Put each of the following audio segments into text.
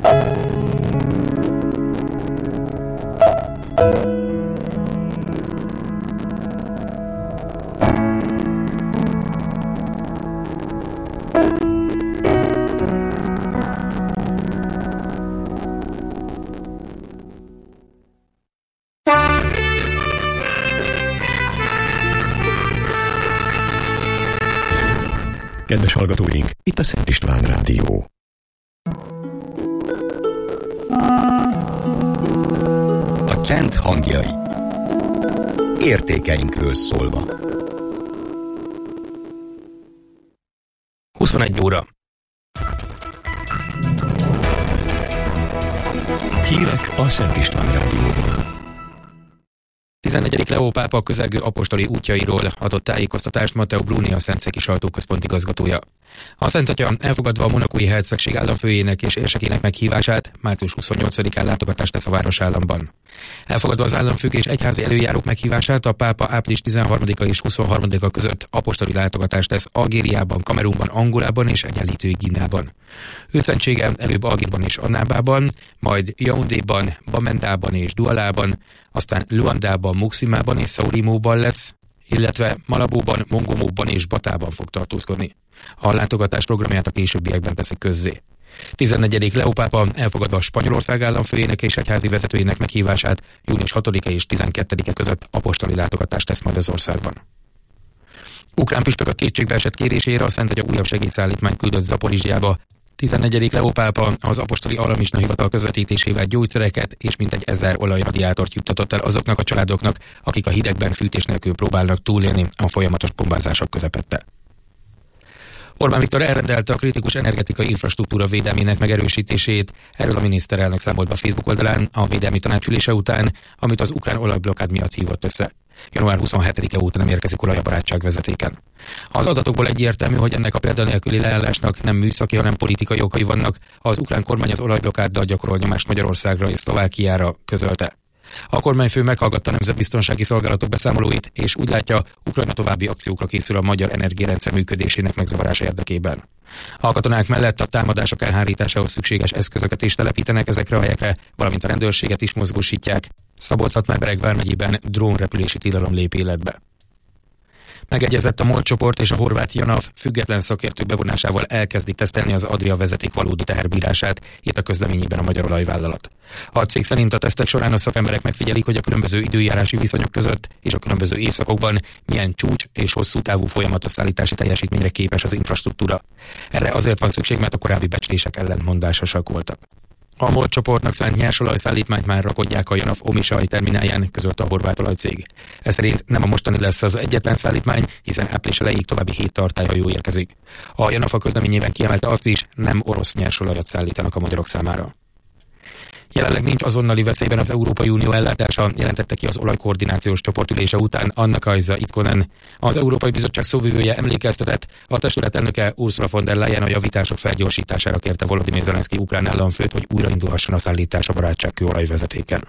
Kedves hallgatóink, itt a Szent István Rádió. A csend hangjai. Értékeinkről szólva. 21 óra. Hírek a Szent István Rádióban. 14. Leó pápa közelgő apostoli útjairól adott tájékoztatást Matteo Bruni, a Szentszéki Sajtóközpont igazgatója. A Szent Atya elfogadva a monacói hercegség államfőjének és érsekének meghívását március 28-án látogatást tesz a városállamban. Elfogadva az államfők és egyházi előjárók meghívását, a pápa április 13-a és 23-a között apostoli látogatást tesz Algériában, Kamerunban, Angolában és Egyenlítői Guineában. Őszentsége előbb Algérban és Annábában, majd Yaoundéban, Bamendában és Doualában, aztán Luandában, Muximában és Saurimóban lesz, illetve Malabóban, Mongomóban és Batában fog tartózkodni. A látogatás programját a későbbiekben teszik közzé. 14. Leó pápa elfogadva a Spanyolország államfőjének és egyházi vezetőjének meghívását június 6-a és 12-e között apostoli látogatást tesz majd az országban. Ukrán püspökök kétségbeesett kérésére a Szent Atya újabb segélyszállítmányt küldött Zaporizsjába. 14. Leó pápa az apostoli alarmista hivatal közvetítésével gyógyszereket és mintegy 1000 olajradiátort juttatott el azoknak a családoknak, akik a hidegben fűtés nélkül próbálnak túlélni a folyamatos bombázások közepette. Orbán Viktor elrendelte a kritikus energetikai infrastruktúra védelmének megerősítését. Erről a miniszterelnök számolt be a Facebook oldalán a védelmi tanácsülése után, amit az ukrán olajblokkád miatt hívott össze. Január 27-e óta nem érkezik olaj a barátság vezetéken. Az adatokból egyértelmű, hogy ennek a példanélküli leállásnak nem műszaki, hanem politikai okai vannak. Az ukrán kormány az olajblokkáddal gyakorol nyomást Magyarországra és Szlovákiára, közölte. A kormányfő meghallgatta a nemzetbiztonsági szolgálatok beszámolóit, és úgy látja, Ukrajna további akciókra készül a magyar energiarendszer működésének megzavarása érdekében. A katonák mellett a támadások elhárításához szükséges eszközöket is telepítenek ezekre a helyekre, valamint a rendőrséget is mozgósítják. Szabolcs-Szatmár-Bereg vármegyében drónrepülési tilalom lép életbe. Megegyezett a MOL csoport és a horvát JANAF független szakértők bevonásával elkezdik tesztelni az Adria vezeték valódi teherbírását, írt a közleményében a magyar olajvállalat. A cég szerint a tesztek során a szakemberek megfigyelik, hogy a különböző időjárási viszonyok között és a különböző évszakokban milyen csúcs és hosszú távú folyamatos szállítási teljesítményre képes az infrastruktúra. Erre azért van szükség, mert a korábbi becslések ellentmondásosak voltak. A MOL csoportnak szánt nyersolajszállítmányt már rakodják a JANAF Omišalj terminálján, közölte a horvát olajcég. Ez szerint nem a mostani lesz az egyetlen szállítmány, hiszen április elejéig további 7 tartályhajó érkezik. A JANAF a közleményében kiemelte azt is, nem orosz nyersolajat szállítanak a magyarok számára. Jelenleg nincs azonnali veszélyben az Európai Unió ellátása, jelentette ki az olajkoordinációs csoportülése után Anna-Kaisa Itkonen. Az Európai Bizottság szóvivője emlékeztetett, a testület elnöke Ursula von der Leyen a javítások felgyorsítására kérte Volodymyr Zelenszky ukrán államfőt, hogy újraindulhasson a szállítás a barátságkőolajvezetéken.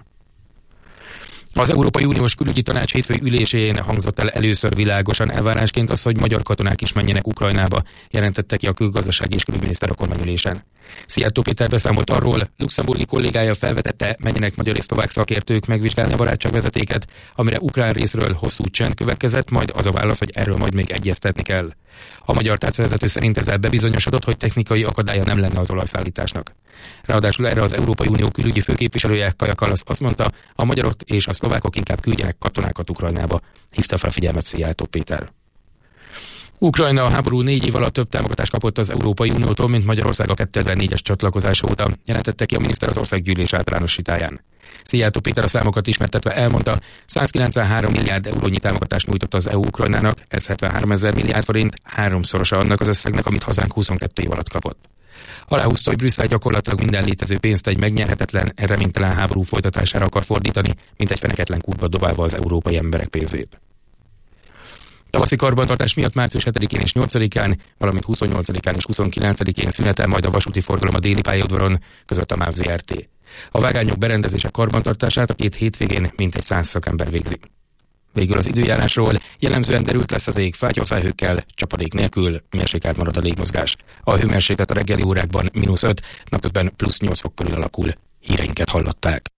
Az Európai Uniós Külügyi Tanács hétfői ülésén hangzott el először világosan elvárásként az, hogy magyar katonák is menjenek Ukrajnába, jelentette ki a külgazdasági és külügyminiszter a kormányülésen. Szijjártó Péter beszámolt arról, luxemburgi kollégája felvetette, menjenek magyar és szlovák szakértők megvizsgálni a barátságvezetéket, amire ukrán részről hosszú csend következett, majd az a válasz, hogy erről majd még egyeztetni kell. A magyar tárcavezető szerint ezzel bebizonyosodott, hogy technikai akadálya nem lenne az olajszállításnak. Ráadásul erre az Európai Unió külügyi főképviselője Kaja Kallas azt mondta, a magyarok és a szlovákok inkább küldjenek katonákat Ukrajnába, hívta fel figyelmet Szijjártó Péter. Ukrajna a háború 4 év alatt több támogatást kapott az Európai Uniótól, mint Magyarország a 2004-es csatlakozása óta, jelentette ki a miniszter az országgyűlés általános vitáján. Szijjártó Péter a számokat ismertetve elmondta, 193 milliárd eurónyi támogatást nyújtott az EU Ukrajnának, ez 73 000 milliárd forint, háromszorosa annak az összegnek, amit hazánk 22 év alatt kapott. Aláhúzta, hogy Brüsszel gyakorlatilag minden létező pénzt egy megnyerhetetlen, reménytelen háború folytatására akar fordítani, mint egy feneketlen kútba dobálva az európai emberek pénzét. Tavaszi karbantartás miatt március 7-én és 8-án, valamint 28-án és 29-én szünetel majd a vasúti forgalom a déli pályaudvaron, között a MÁV Zrt. A vágányok berendezése karbantartását a két hétvégén mintegy 100 szakember végzi. Végül az időjárásról: jellemzően derült lesz az ég fátyolfelhőkkel, csapadék nélkül, mérsékelt marad a légmozgás. A hőmérséklet a reggeli órákban -5, napközben +8 fok körül alakul. Híreinket hallották.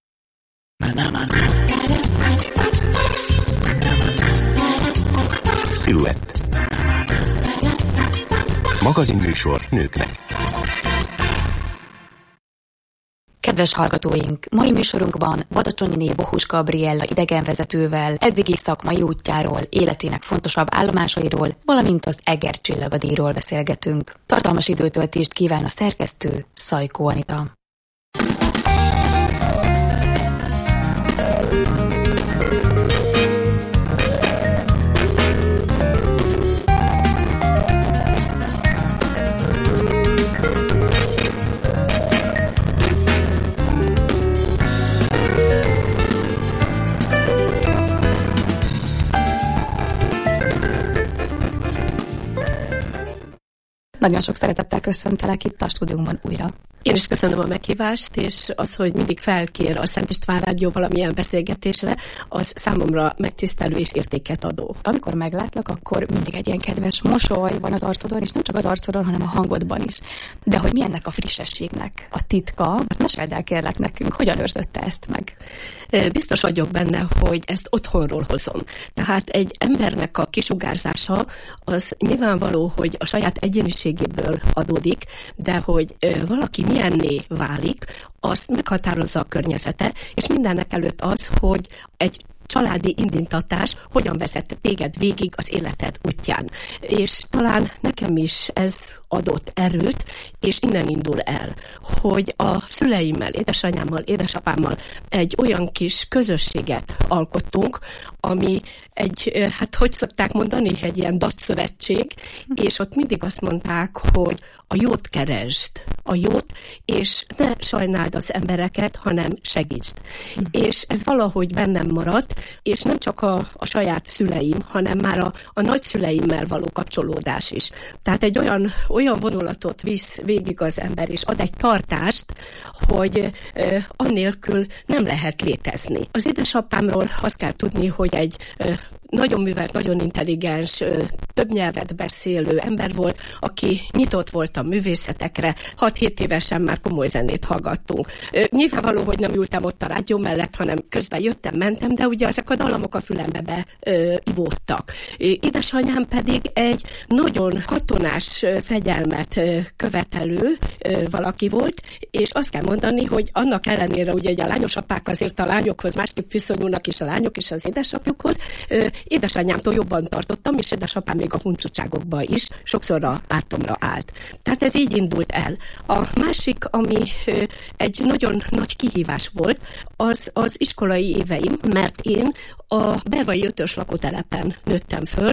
Sziluett. Magazinműsor nőknek. Kedves hallgatóink, mai műsorunkban Badacsonyiné Bohus Gabriella idegenvezetővel eddigi szakmai útjáról, életének fontosabb állomásairól, valamint az Eger csillagadíjról beszélgetünk. Tartalmas időtöltést kíván a szerkesztő, Szajkó Anita. Nagyon sok szeretettel köszöntelek itt a stúdiónkban újra. Én is köszönöm a meghívást, és az, hogy mindig felkér a Szent István Rádió valamilyen beszélgetésre, az számomra megtisztelő és értéket adó. Amikor meglátlak, akkor mindig egy ilyen kedves mosoly van az arcodon, és nem csak az arcodon, hanem a hangodban is. De hogy mi ennek a frissességnek a titka, azt meséld el kérlek nekünk, hogyan őrzötte ezt meg? Biztos vagyok benne, hogy ezt otthonról hozom. Tehát egy embernek a kisugárzása az nyilvánvaló, hogy a saját egyéniségéből adódik, de hogy valaki milyenné válik, azt meghatározza a környezete, és mindennek előtt az, hogy egy családi indítatás hogyan vezet téged végig az életed útján. És talán nekem is ez adott erőt, és innen indul el, hogy a szüleimmel, édesanyámmal, édesapámmal egy olyan kis közösséget alkottunk, ami egy, hát hogy szokták mondani, egy ilyen datszövetség, és ott mindig azt mondták, hogy a jót keresd, a jót, és ne sajnáld az embereket, hanem segítsd. És ez valahogy bennem maradt, és nem csak a saját szüleim, hanem már a nagyszüleimmel való kapcsolódás is. Tehát egy olyan vonulatot visz végig az ember, és ad egy tartást, hogy annélkül nem lehet létezni. Az édesapámról azt kell tudni, hogy egy nagyon művelt, nagyon intelligens, több nyelvet beszélő ember volt, aki nyitott volt a művészetekre, 6-7 évesen már komoly zenét hallgattunk. Nyilvánvaló, hogy nem ültem ott a rádió mellett, hanem közben jöttem, mentem, de ugye ezek a dallamok a fülembe beivódtak. Édesanyám pedig egy nagyon katonás fegyelmet követelő valaki volt, és azt kell mondani, hogy annak ellenére, ugye a lányos apák azért a lányokhoz másképp viszonyulnak, és a lányok is az édesapjukhoz, édesanyámtól jobban tartottam, és édesapám még a huncutságokban is sokszor a pártomra állt. Tehát ez így indult el. A másik, ami egy nagyon nagy kihívás volt, az iskolai éveim, mert én a Bervai 5-ös lakótelepen nőttem föl.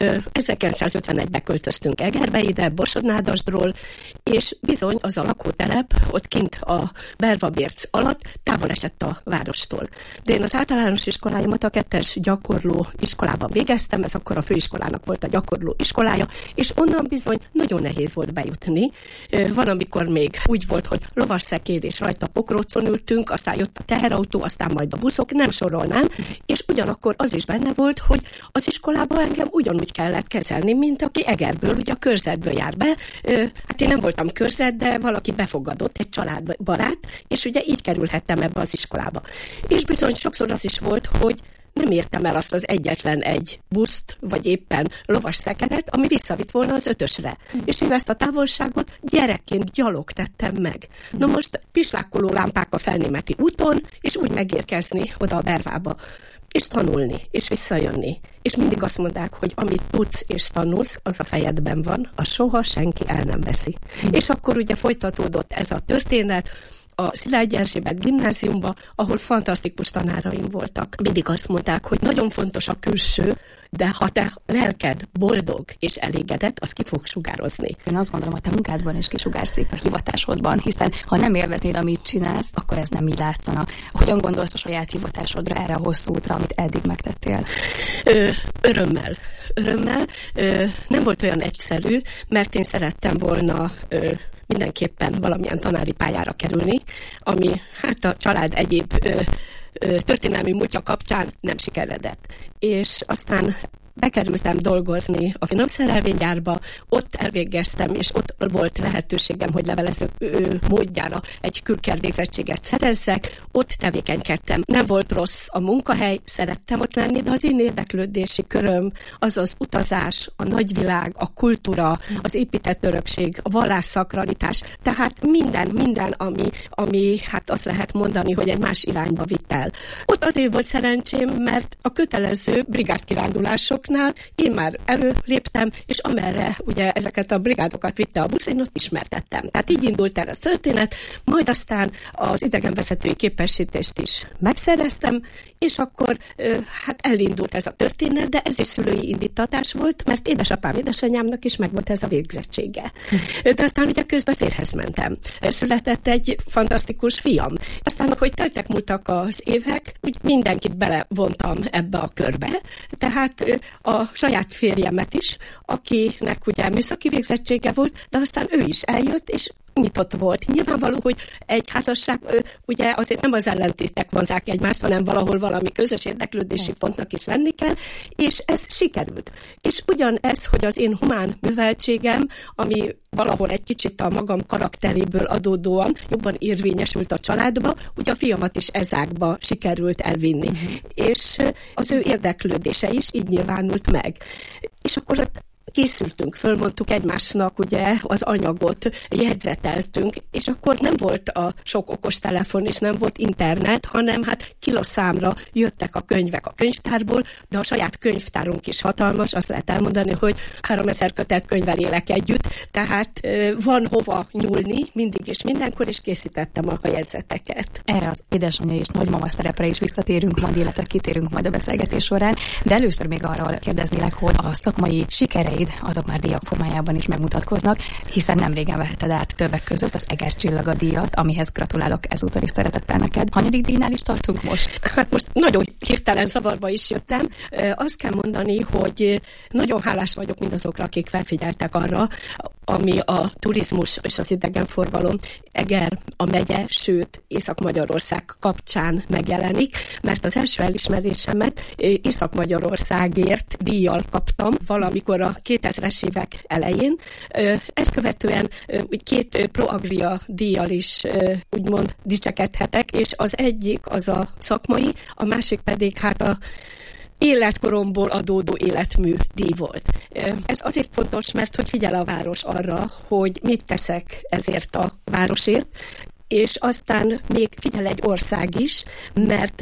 1951-ben költöztünk Egerbe, ide Borsod-Nádasdról, és bizony az a lakótelep ott kint a Bervabérc alatt távol esett a várostól. De én az általános iskoláimat a 2-es gyakorló iskolában végeztem, ez akkor a főiskolának volt a gyakorló iskolája, és onnan bizony nagyon nehéz volt bejutni. Van, amikor még úgy volt, hogy lovasszekér és rajta pokrócon ültünk, aztán jött a teherautó, aztán majd a buszok, nem sorolnám, és ugyanakkor az is benne volt, hogy az iskolában engem ugyanúgy kellett kezelni, mint aki Egerből, ugye a körzetből jár be. Hát én nem voltam körzet, de valaki befogadott, egy családbarát, és ugye így kerülhettem ebbe az iskolába. És bizony sokszor az is volt, hogy nem értem el azt az egyetlen egy buszt, vagy éppen lovas szekeret, ami visszavitt volna az 5-ösre. És én ezt a távolságot gyerekként gyalog tettem meg. Na most pislákoló lámpák a Felnémeti úton, és úgy megérkezni oda a Bervába. És tanulni, és visszajönni. És mindig azt mondták, hogy amit tudsz és tanulsz, az a fejedben van, az soha senki el nem veszi. És akkor ugye folytatódott ez a történet, a Szilágyi Erzsébet gimnáziumba, ahol fantasztikus tanáraim voltak. Mindig azt mondták, hogy nagyon fontos a külső, de ha te lelked boldog és elégedett, az ki fog sugározni. Én azt gondolom, hogy te munkádban is kisugárzik a hivatásodban, hiszen ha nem élveznéd, amit csinálsz, akkor ez nem így látszana. Hogyan gondolsz a saját hivatásodra, erre a hosszú útra, amit eddig megtettél? Örömmel. Nem volt olyan egyszerű, mert én szerettem volna mindenképpen valamilyen tanári pályára kerülni, ami hát a család egyéb történelmi múltja kapcsán nem sikeredett. És aztán bekerültem dolgozni a finomszerelvénygyárba, ott elvégeztem, és ott volt lehetőségem, hogy levelező módjára egy külkervégzettséget szerezzek, ott tevékenykedtem. Nem volt rossz a munkahely, szerettem ott lenni, de az én érdeklődési köröm az az utazás, a nagyvilág, a kultúra, az épített örökség, a vallásszakralitás, tehát minden, ami hát azt lehet mondani, hogy egy más irányba vitt el. Ott azért volt szerencsém, mert a kötelező brigádkirándulások én már előléptem, és amerre ugye ezeket a brigádokat vitte a busz, én ott ismertettem. Tehát így indult el a történet, majd aztán az idegenvezetői képesítést is megszereztem, és akkor hát elindult ez a történet, de ez is szülői indítatás volt, mert édesapám, édesanyámnak is megvolt ez a végzettsége. De aztán ugye közben férjhez mentem. Született egy fantasztikus fiam. Aztán, ahogy múltak az évek, úgy mindenkit belevontam ebbe a körbe. Tehát a saját férjemet is, akinek ugye műszaki végzettsége volt, de aztán ő is eljött, és nyitott volt. Nyilvánvaló, hogy egy házasság ugye azért nem az ellentétek vonzák egymást, hanem valahol valami közös érdeklődési pontnak is lenni kell, és ez sikerült. És ugyanez, hogy az én humán műveltségem, ami valahol egy kicsit a magam karakteréből adódóan jobban érvényesült a családba, ugye a fiamat is ezákba sikerült elvinni. És az ő érdeklődése is így nyilvánult meg. És akkor készültünk, fölmondtuk egymásnak ugye az anyagot, jegyzeteltünk, és akkor nem volt a sok okostelefon, és nem volt internet, hanem hát kiloszámra jöttek a könyvek a könyvtárból, de a saját könyvtárunk is hatalmas, azt lehet elmondani, hogy 3000 kötet könyvvel élek együtt, tehát van hova nyúlni mindig és mindenkor, és készítettem a jegyzeteket. Erre az édesanyja és nagymama szerepre is visszatérünk majd, illetve kitérünk majd a beszélgetés során, de először még arról kérdeznélek, hogy a szakmai sikereid azok már díjak formájában is megmutatkoznak, hiszen nem régen veheted át többek között az Eger Csillaga díjat, amihez gratulálok ezúttal is szeretettel neked. Hanyadik díjnál is tartunk most? Hát most nagyon hirtelen zavarba is jöttem. Azt kell mondani, hogy nagyon hálás vagyok mindazokra, akik felfigyeltek arra, ami a turizmus és az idegenforgalom Eger, a megye, sőt Észak-Magyarország kapcsán megjelenik, mert az első elismerésemet Észak-Magyarországért díjjal kaptam valamikor a 2000-es évek elején. Ezt követően 2 Proagria díjjal is úgymond dicsekedhetek, és az egyik az a szakmai, a másik pedig hát a életkoromból adódó életmű díj volt. Ez azért fontos, mert hogy figyel a város arra, hogy mit teszek ezért a városért, és aztán még figyel egy ország is, mert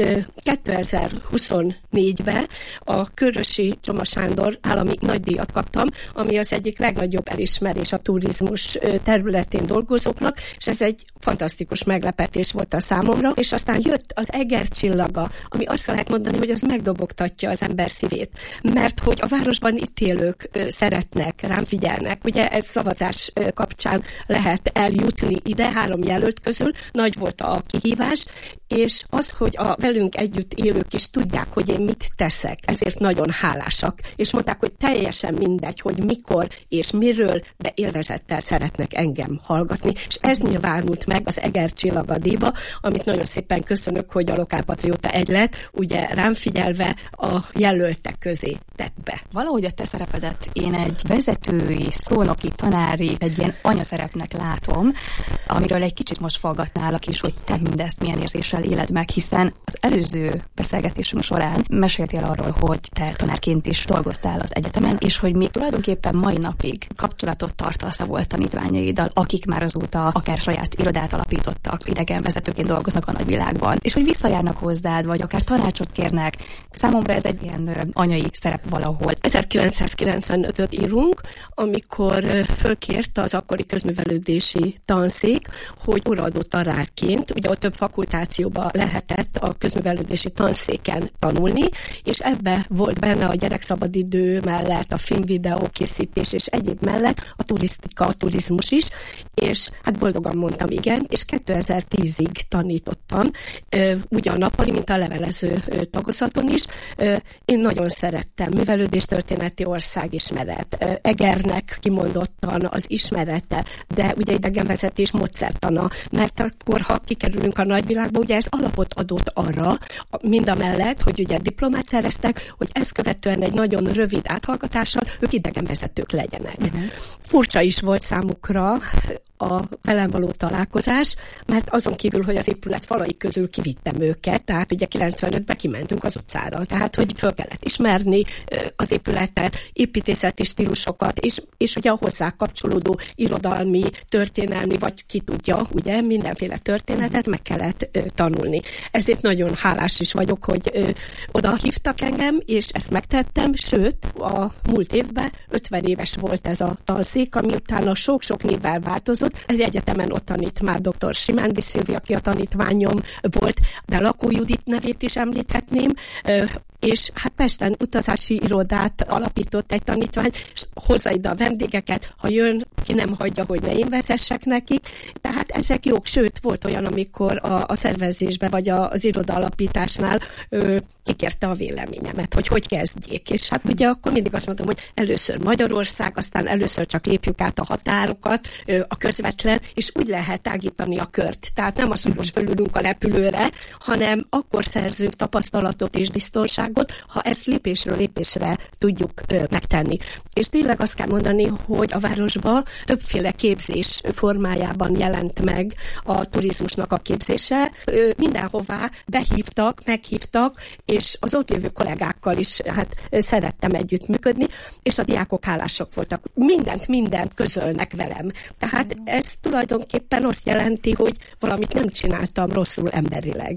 2024-ben a Körösi Csoma Sándor állami nagydíjat kaptam, ami az egyik legnagyobb elismerés a turizmus területén dolgozóknak, és ez egy fantasztikus meglepetés volt a számomra, és aztán jött az Eger Csillaga, ami azt lehet mondani, hogy az megdobogtatja az ember szívét, mert hogy a városban itt élők szeretnek, rám figyelnek, ugye ez szavazás kapcsán lehet eljutni ide 3 jelölt közül, nagy volt a kihívás, és az, hogy a velünk együtt élők is tudják, hogy én mit teszek, ezért nagyon hálásak, és mondták, hogy teljesen mindegy, hogy mikor és miről, de élvezettel szeretnek engem hallgatni, és ez nyilvánult meg az Eger Csillaga díjba, amit nagyon szépen köszönök, hogy a Lokálpatrióta Egylet ugye rám figyelve a jelöltek közé tett be. Valahogy a te szerepedet én egy vezetői, szónoki, tanári, egy ilyen anyaszerepnek látom, amiről egy kicsit most faggatnálak is, hogy te mindezt milyen érzéssel éled meg, hiszen az előző beszélgetésünk során meséltél arról, hogy te tanárként is dolgoztál az egyetemen, és hogy még tulajdonképpen mai napig kapcsolatot tartasz a volt tanítványaiddal, akik már azóta akár saját irodát alapítottak, idegenvezetőként dolgoznak a nagyvilágban, és hogy visszajárnak hozzád, vagy akár tanácsot kérnek. Számomra ez egy ilyen anyai szerep valahol. 1995-öt írunk, amikor fölkért az akkori közművelődési tanszék, hogy óraadó tanárként, ugye ott több fakultációba lehetett a közművelődési tanszéken tanulni, és ebbe volt benne a gyerekszabadidő mellett a filmvideó készítés és egyéb mellett a turisztika, a turizmus is, és hát boldogan mondtam igen, és 2010-ig tanítottam, ugyan nappali, mint a levelező tagozaton is. Én nagyon szerettem, művelődéstörténeti országismeret, Egernek kimondottan az ismerete, de ugye idegenvezetés módszertana mert akkor, ha kikerülünk a nagyvilágba, ugye ez alapot adott arra, mindamellett, hogy ugye diplomát szereztek, hogy ezt követően egy nagyon rövid áthallgatással ők idegenvezetők legyenek. Furcsa is volt számukra a velem való találkozás, mert azon kívül, hogy az épület falai közül kivittem őket, tehát ugye 95-ben kimentünk az utcára, tehát hogy föl kellett ismerni az épületet, építészeti stílusokat, és ugye a hozzá kapcsolódó irodalmi, történelmi, vagy ki tudja, ugye mindenféle történetet meg kellett tanulni. Ezért nagyon hálás is vagyok, hogy oda hívtak engem, és ezt megtettem, sőt, a múlt évben 50 éves volt ez a tanszék, ami utána sok-sok névvel változott. Ez egyetemen ott tanít már dr. Simándi Szilvia, aki a tanítványom volt, de Lakó Judit nevét is említhetném, és hát Pesten utazási irodát alapított egy tanítvány, és hozza ide a vendégeket, ha jön, ki nem hagyja, hogy ne én vezessek nekik. Tehát ezek jók, sőt, volt olyan, amikor a szervezésbe, vagy az iroda alapításnál kikérte a véleményemet, hogy kezdjék. És hát ugye akkor mindig azt mondtam, hogy először Magyarország, aztán először csak lépjük át a határokat, a közvetlen, és úgy lehet tágítani a kört. Tehát nem az, hogy most fölülünk a repülőre, hanem akkor szerzünk tapasztalatot és biztonságot, ha ezt lépésről lépésre tudjuk megtenni. És tényleg azt kell mondani, hogy a városban többféle képzés formájában jelent meg a turizmusnak a képzése. Mindenhová meghívtak, és az ott lévő kollégákkal is hát szerettem együttműködni, és a diákok hálások voltak. Mindent közölnek velem. Tehát ez tulajdonképpen azt jelenti, hogy valamit nem csináltam rosszul emberileg.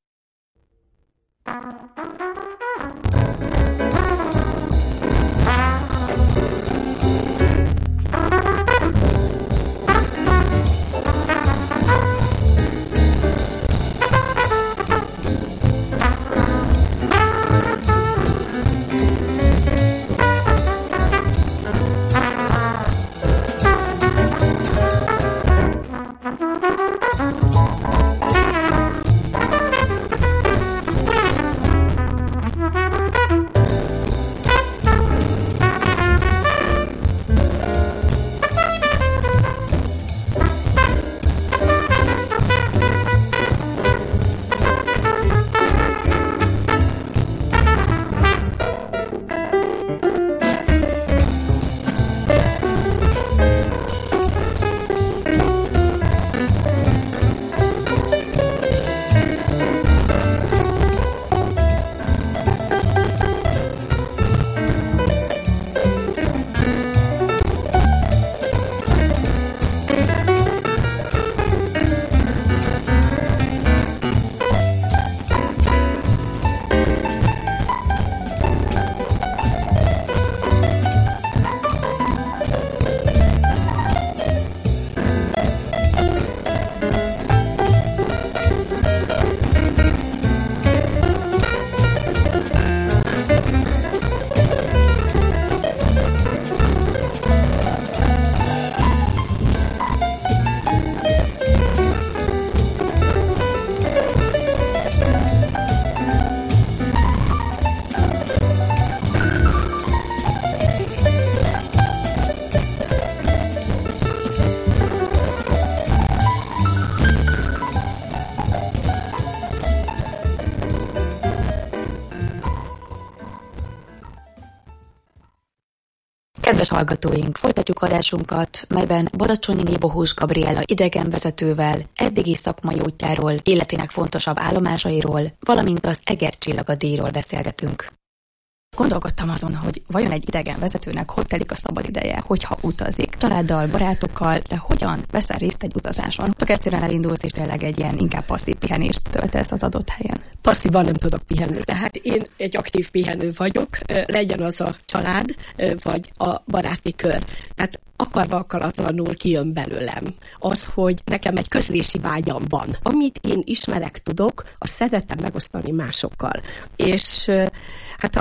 Kedves hallgatóink, folytatjuk adásunkat, melyben Badacsonyi Bohus Gabriella idegenvezetővel eddigi szakmai útjáról, életének fontosabb állomásairól, valamint az Egercsillaga díjról beszélgetünk. Gondolkodtam azon, hogy vajon egy idegenvezetőnek hogy telik a szabadideje, hogyha utazik, családdal, barátokkal, de hogyan veszel részt egy utazáson? Csak egyszerűen elindulsz, és tényleg egy ilyen inkább passzív pihenést töltesz az adott helyen. Passzívan nem tudok pihenni. Tehát én egy aktív pihenő vagyok, legyen az a család, vagy a baráti kör. Tehát akarva akaratlanul kijön belőlem az, hogy nekem egy közlési vágyam van. Amit én ismerek, tudok, azt szeretem megosztani másokkal. És hát az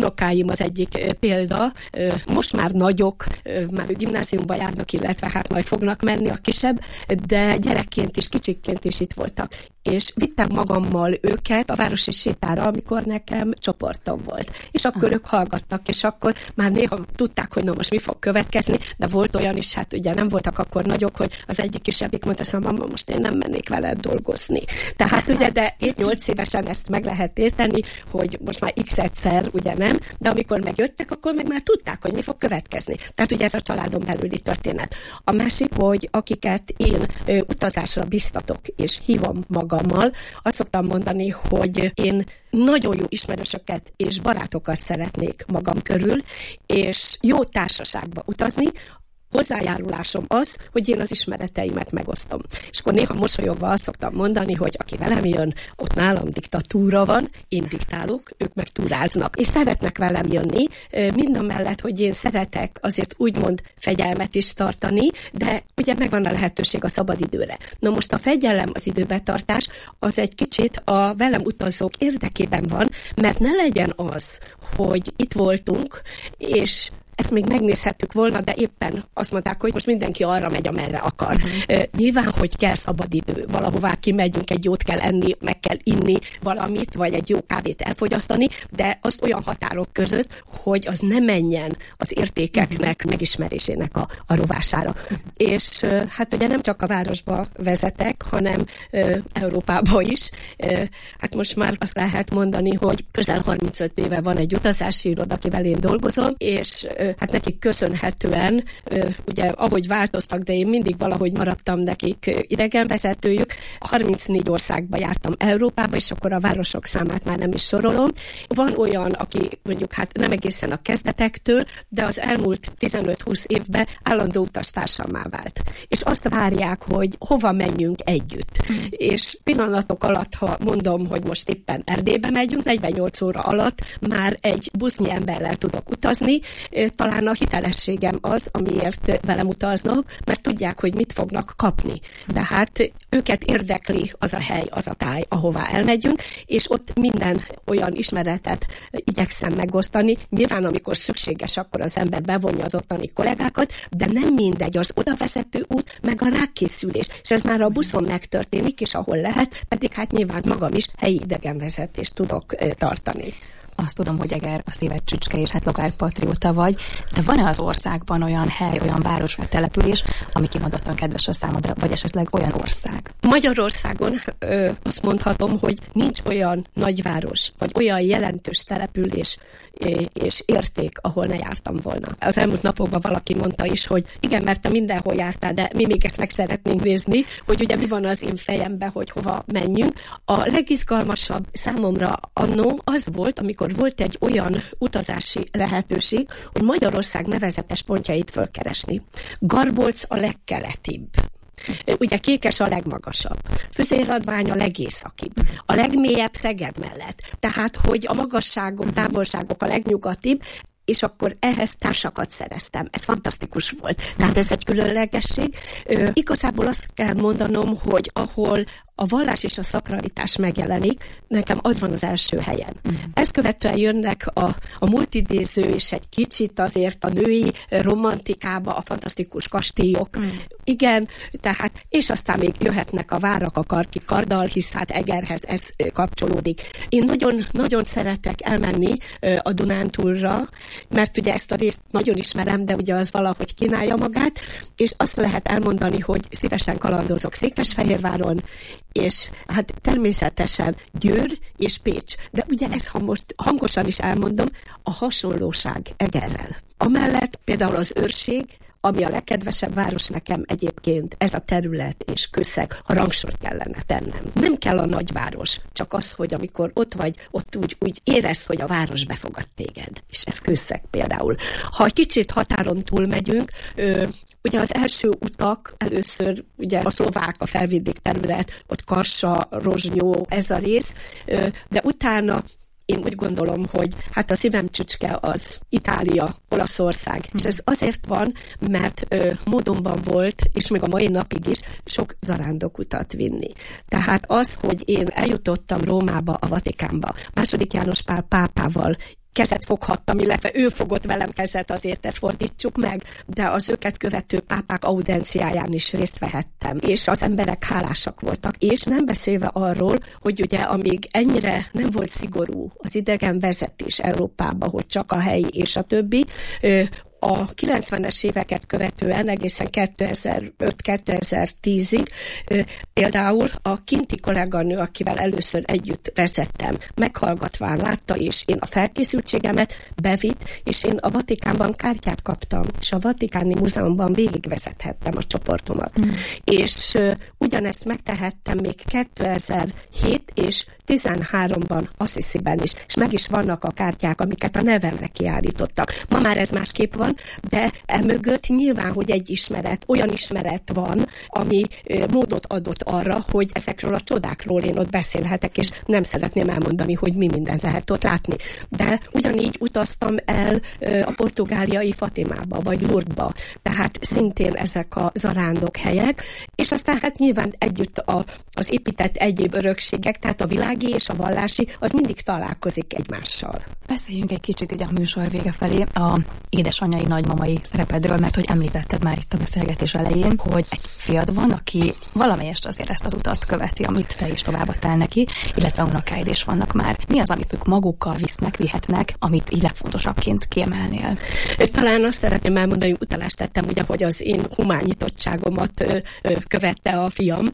unokáim az egyik példa, most már nagyok, már gimnáziumba járnak, illetve hát majd fognak menni a kisebb, de gyerekként is, kicsikként is itt voltak. És vittem magammal őket a városi sétára, amikor nekem csoportom volt. És akkor ők hallgattak, és akkor már néha tudták, hogy na most mi fog következni, de volt olyan is, hát ugye nem voltak akkor nagyok, hogy az egyik kisebbik mondta, hogy mama, most én nem mennék veled dolgozni. Tehát ugye, de 7-8 évesen ezt meg lehet érteni, hogy most már x-egyszer, ugye nem, de amikor megjöttek, akkor meg már tudták, hogy mi fog következni. Tehát ugye ez a családon belüli történet. A másik, hogy akiket én utazásra biztatok, és hívom magammal, azt szoktam mondani, hogy én nagyon jó ismerősöket és barátokat szeretnék magam körül, és jó társaságba utazni. Hozzájárulásom az, hogy én az ismereteimet megosztom. És akkor néha mosolyogva azt szoktam mondani, hogy aki velem jön, ott nálam diktatúra van, én diktálok, ők meg túráznak. És szeretnek velem jönni, mindamellett, hogy én szeretek azért úgymond fegyelmet is tartani, de ugye megvan a lehetőség a szabadidőre. Na most a fegyelem, az időbetartás, az egy kicsit a velem utazók érdekében van, mert ne legyen az, hogy itt voltunk, és ezt még megnézhettük volna, de éppen azt mondták, hogy most mindenki arra megy, amerre akar. Nyilván, hogy kell szabadidő, valahová kimegyünk, egy jót kell enni, meg kell inni valamit, vagy egy jó kávét elfogyasztani, de azt olyan határok között, hogy az ne menjen az értékeknek, megismerésének a rovására. És hát ugye nem csak a városba vezetek, hanem Európába is. Hát most már azt lehet mondani, hogy közel 35 éve van egy utazási iroda, akivel én dolgozom, és hát nekik köszönhetően, ugye ahogy változtak, de én mindig valahogy maradtam nekik idegenvezetőjük. 34 országba jártam Európába, és akkor a városok számát már nem is sorolom. Van olyan, aki mondjuk hát nem egészen a kezdetektől, de az elmúlt 15-20 évben állandó utastársammá vált. És azt várják, hogy hova menjünk együtt. És pillanatok alatt, ha mondom, hogy most éppen Erdélybe megyünk, 48 óra alatt már egy busznyi emberrel tudok utazni. Talán a hitelességem az, amiért velem utaznak, mert tudják, hogy mit fognak kapni. De hát őket érdekli az a hely, az a táj, ahová elmegyünk, és ott minden olyan ismeretet igyekszem megosztani. Nyilván, amikor szükséges, akkor az ember bevonja az ottani kollégákat, de nem mindegy az odavezető út, meg a rákészülés. És ez már a buszon megtörténik, és ahol lehet, pedig hát nyilván magam is helyi idegenvezetést tudok tartani. Azt tudom, hogy Eger a szíved csücske, és hát lokálpatrióta vagy, de van-e az országban olyan hely, olyan város vagy település, ami kimondottan kedves a számodra, vagy esetleg olyan ország? Magyarországon azt mondhatom, hogy nincs olyan nagyváros, vagy olyan jelentős település és érték, ahol ne jártam volna. Az elmúlt napokban valaki mondta is, hogy igen, mert te mindenhol jártál, de mi még ezt meg szeretnénk nézni, hogy ugye mi van az én fejemben, hogy hova menjünk. A legizgalmasabb számomra annó az volt, amikor volt egy olyan utazási lehetőség, hogy Magyarország nevezetes pontjait fölkeresni. Garbolc a legkeletibb. Ugye Kékes a legmagasabb, Füzérradvány a legészakibb, a legmélyebb Szeged mellett. Tehát, hogy a magasságok, távolságok a legnyugatibb, és akkor ehhez társakat szereztem. Ez fantasztikus volt. Tehát ez egy különlegesség. Igazából azt kell mondanom, hogy ahol a vallás és a szakralitás megjelenik, nekem az van az első helyen. Ezt követően jönnek a multidéző és egy kicsit azért a női romantikába a fantasztikus kastélyok. Igen, tehát, és aztán még jöhetnek a várak, a Karki karddal, hisz hát Egerhez ez kapcsolódik. Én nagyon, nagyon szeretek elmenni a Dunántúlra, mert ugye ezt a részt nagyon ismerem, de ugye az valahogy kínálja magát, és azt lehet elmondani, hogy szívesen kalandozok Székesfehérváron, és hát természetesen Győr és Pécs. De ugye ezt, ha most hangosan is elmondom, a hasonlóság Egerrel. Amellett például az Őrség, ami a legkedvesebb város nekem egyébként, ez a terület és Kőszeg, ha rangsort kellene tennem. Nem kell a nagyváros, csak az, hogy amikor ott vagy, ott úgy érezd, hogy a város befogad téged. És ez Kőszeg például. Ha egy kicsit határon túl megyünk, ugye az első utak először ugye a szlovák, a felvidék terület, ott Kassa, Rozsnyó, ez a rész, de utána én úgy gondolom, hogy hát a szívem csücske az Itália, Olaszország. És ez azért van, mert módonban volt, és még a mai napig is sok zarándokutat vinni. Tehát az, hogy én eljutottam Rómába, a Vatikánba, II. János Pál pápával, kezet foghattam, illetve ő fogott velem kezet, azért ezt fordítsuk meg, de az őket követő pápák audenciáján is részt vehettem, és az emberek hálásak voltak, és nem beszélve arról, hogy ugye amíg ennyire nem volt szigorú az idegenvezetés Európában, hogy csak a helyi és a többi, a 90-es éveket követően egészen 2005-2010-ig például a kinti kolléganő, akivel először együtt vezettem, meghallgatván látta, és én a felkészültségemet bevitt, és én a Vatikánban kártyát kaptam, és a Vatikáni Múzeumban végigvezethettem a csoportomat. És ugyanezt megtehettem még 2007 és 2013-ban Assisiben is, és meg is vannak a kártyák, amiket a nevemre kiállítottak. Ma már ez másképp van, de emögött nyilván, hogy egy ismeret, olyan ismeret van, ami módot adott arra, hogy ezekről a csodákról én ott beszélhetek, és nem szeretném elmondani, hogy mi mindent lehet ott látni. De ugyanígy utaztam el a portugáliai Fatimába, vagy Lourdesba, tehát szintén ezek a zarándok helyek, és aztán hát nyilván együtt az épített egyéb örökségek, tehát a világi és a vallási, az mindig találkozik egymással. Beszéljünk egy kicsit így a műsor vége felé a édesanyai, nagymamai szerepedről, mert hogy említetted már itt a beszélgetés elején, hogy egy fiad van, aki valamelyest azért ezt az utat követi, amit te is továbbadtál neki, illetve unokáid is vannak már. Mi az, amit ők magukkal vihetnek, amit így legfontosabbként kiemelnél? Talán azt szeretném elmondani, hogy utalást tettem, ugye, hogy az én humányitottságomat követte a fiam,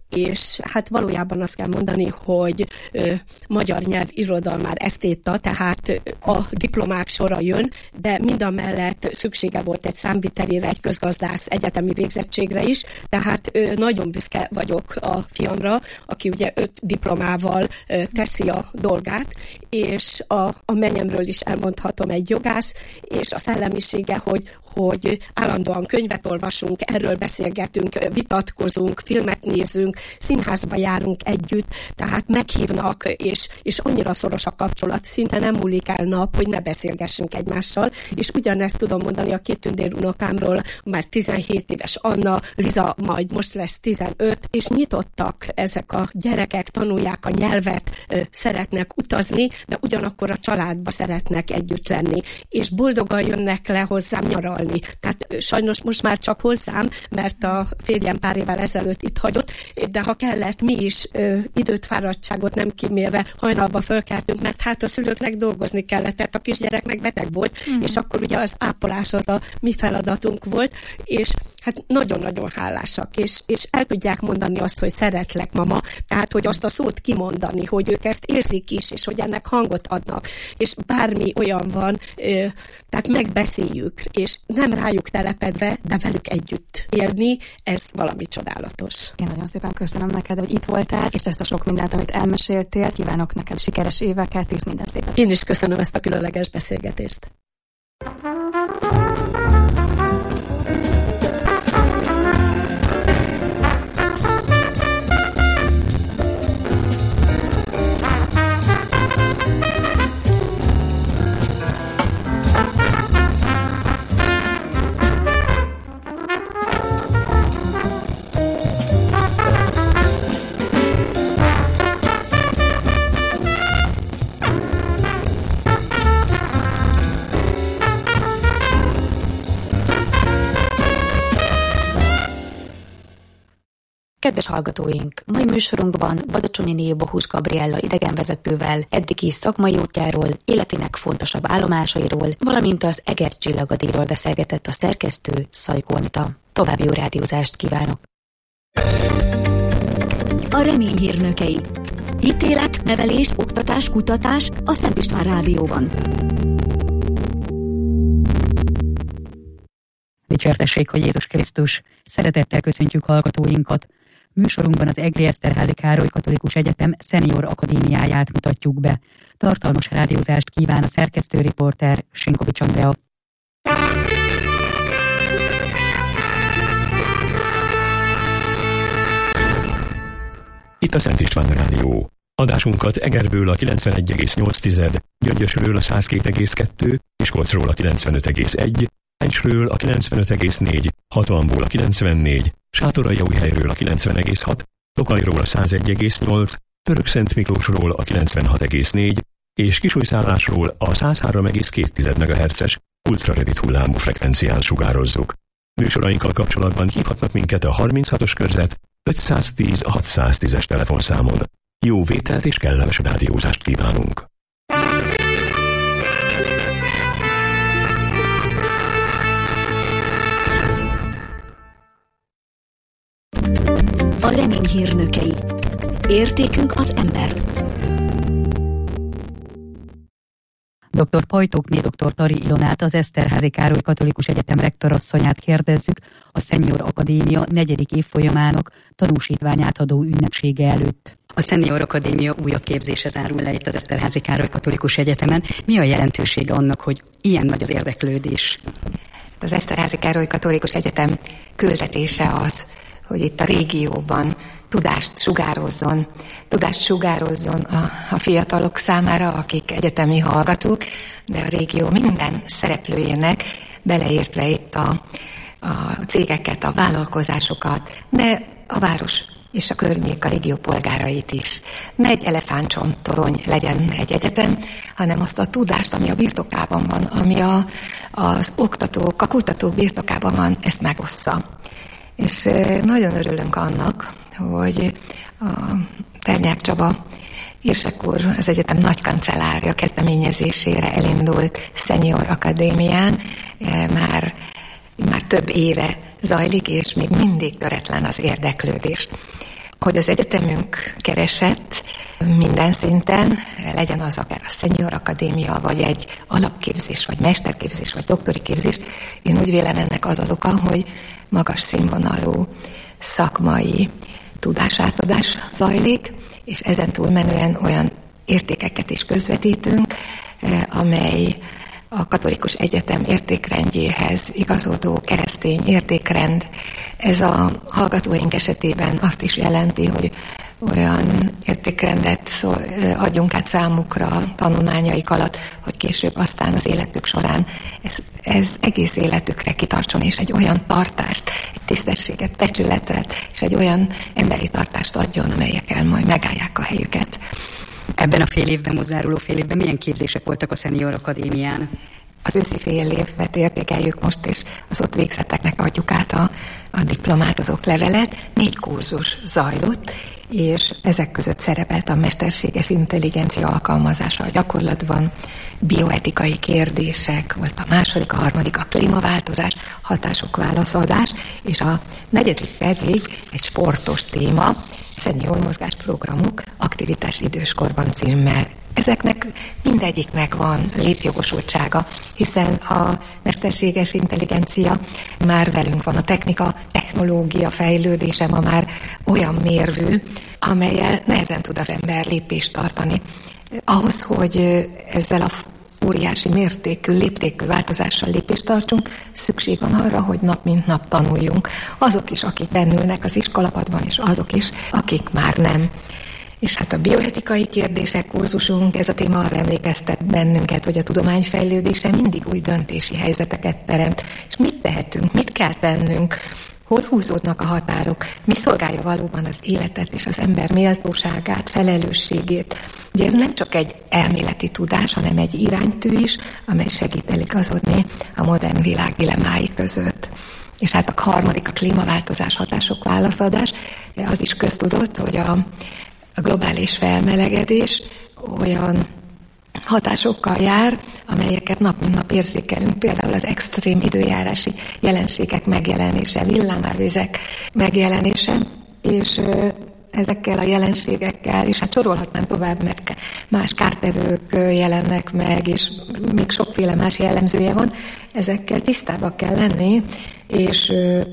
és hát valójában azt kell mondani, hogy magyar nyelv irodalmár esztéta, tehát a diplomák sora jön, de mindamellett szüksége volt egy számvitelére, egy közgazdász egyetemi végzettségre is, tehát nagyon büszke vagyok a fiamra, aki ugye 5 diplomával teszi a dolgát, és a menyemről is elmondhatom, egy jogász, és a szellemisége, hogy állandóan könyvet olvasunk, erről beszélgetünk, vitatkozunk, filmet nézünk, színházba járunk együtt, tehát meghívnak, és annyira szoros a kapcsolat, szinte nem múlik el nap, hogy ne beszélgessünk egymással, és ugyanezt tudom mondani a 2 tündérunokámról, már 17 éves Anna, Liza majd most lesz 15, és nyitottak ezek a gyerekek, tanulják a nyelvet, szeretnek utazni, de ugyanakkor a családba szeretnek együtt lenni, és boldogan jönnek le hozzám nyaralni. Tehát sajnos most már csak hozzám, mert a férjem pár évvel ezelőtt itt hagyott, de ha kellett, mi is időt, fáradtságot nem kímélve hajnalba fölkeltünk, mert hát a szülőknek dolgozni kellett, tehát a kisgyereknek beteg volt, és akkor ugye az ápolás az a mi feladatunk volt, és hát nagyon-nagyon hálásak, és el tudják mondani azt, hogy szeretlek, mama, tehát hogy azt a szót kimondani, hogy ők ezt érzik is, és hogy ennek hangot adnak, és bármi olyan van, tehát megbeszéljük, és nem rájuk telepedve, de velük együtt élni, ez valami csodálatos. Én nagyon szépen köszönöm neked, hogy itt voltál, és ezt a sok mindent, amit elmeséltél, kívánok neked sikeres éveket, és minden szépet. Én is köszönöm ezt a különleges beszélgetést. Kedves hallgatóink, mai műsorunkban Badacsonyiné Bohus Gabriella idegenvezetővel eddigi szakmai útjáról, életének fontosabb állomásairól, valamint az Eger csillagadíjról beszélgetett a szerkesztő, Szajkó Anita. További jó rádiózást kívánok! A remény hírnökei. Hitélet, nevelés, oktatás, kutatás a Szent István Rádióban. Dicsértessék, hogy Jézus Krisztus! Szeretettel köszöntjük hallgatóinkat! Műsorunkban az Egri Eszterházy Károly Katolikus Egyetem Szenior Akadémiáját mutatjuk be. Tartalmas rádiózást kíván a szerkesztő riporter Sinkovics Andrea. Itt a Szent István Rádió. Adásunkat Egerből a 91,8, Gyöngyösről a 102,2, Miskolcról a 95,1, Encsről a 95,4, Hatvanból a 94, Sátoraljaújhelyről a 90,6, Tokajról a 101,8, Törökszent Miklósról a 96,4, és kisújszállásról a 103,2 MHz-es ultrarövid hullámú frekvencián sugározzuk. Műsorainkkal kapcsolatban hívhatnak minket a 36-os körzet 510 610-es telefonszámon. Jó vételt és kellemes rádiózást kívánunk! A remény hírnökei. Értékünk az ember. Dr. Pajtókné dr. Tari Ilonát, az Eszterházy Károly Katolikus Egyetem rektorasszonyát kérdezzük a Szenior Akadémia 4. évfolyamának tanúsítványát adó ünnepsége előtt. A Szenior Akadémia újabb képzése zárul le itt az Eszterházy Károly Katolikus Egyetemen. Mi a jelentősége annak, hogy ilyen nagy az érdeklődés? Az Eszterházy Károly Katolikus Egyetem küldetése az, hogy itt a régióban tudást sugározzon a fiatalok számára, akik egyetemi hallgatók, de a régió minden szereplőjének, beleértve itt a cégeket, a vállalkozásokat, de a város és a környék, a régió polgárait is. Ne egy elefántcsont-torony legyen egy egyetem, hanem azt a tudást, ami a birtokában van, ami az oktatók, a kutatók birtokában van, ezt megossza. És nagyon örülünk annak, hogy a Ternyák Csaba Irsek úr az egyetem nagykancellárja kezdeményezésére elindult Szenior Akadémián már több éve zajlik, és még mindig töretlen az érdeklődés. Hogy az egyetemünk keresett minden szinten, legyen az akár a Szenior Akadémia, vagy egy alapképzés, vagy mesterképzés, vagy doktori képzés, én úgy vélem ennek az oka, hogy magas színvonalú szakmai tudásátadás zajlik, és ezen túlmenően olyan értékeket is közvetítünk, amely a katolikus egyetem értékrendjéhez igazodó keresztény értékrend. Ez a hallgatóink esetében azt is jelenti, hogy olyan értékrendet adjunk át számukra tanulmányaik alatt, hogy később aztán az életük során ez egész életükre kitartson, és egy olyan tartást, egy tisztességet, becsületet, és egy olyan emberi tartást adjon, amelyekkel majd megállják a helyüket. Ebben a fél évben, most záruló fél évben milyen képzések voltak a Szenior Akadémián? Az őszi fél évet értékeljük most, és az ott végzetteknek adjuk át a diplomát, az oklevelet. 4 kurzus zajlott, és ezek között szerepelt a mesterséges intelligencia alkalmazása a gyakorlatban, bioetikai kérdések, volt a második, a harmadik, a klímaváltozás, hatások válaszadás, és a 4. pedig egy sportos téma, szenior mozgásprogramok, aktivitás időskorban címmel. Ezeknek mindegyiknek van létjogosultsága, hiszen a mesterséges intelligencia már velünk van, a technológia fejlődése ma már olyan mérvű, amellyel nehezen tud az ember lépést tartani. Ahhoz, hogy ezzel a óriási mértékű, léptékű változással lépést tartsunk, szükség van arra, hogy nap mint nap tanuljunk. Azok is, akik bennülnek az iskolapadban, és azok is, akik már nem. És hát a bioetikai kérdések kurzusunk, ez a téma arra emlékeztet bennünket, hogy a tudomány fejlődése mindig új döntési helyzeteket teremt. És mit tehetünk, mit kell tennünk, hol húzódnak a határok, mi szolgálja valóban az életet és az ember méltóságát, felelősségét. Ugye ez nem csak egy elméleti tudás, hanem egy iránytű is, amely segít eligazodni a modern világ dilemmái között. És hát a harmadik, a klímaváltozás, hatások válaszadás, az is köztudott, hogy a globális felmelegedés olyan hatásokkal jár, amelyeket nap mint nap érzékelünk, például az extrém időjárási jelenségek megjelenése, villámárvizek megjelenése, és ezekkel a jelenségekkel, és hát sorolhatnám tovább, mert más kártevők jelennek meg, és még sokféle más jellemzője van, ezekkel tisztábbak kell lenni, és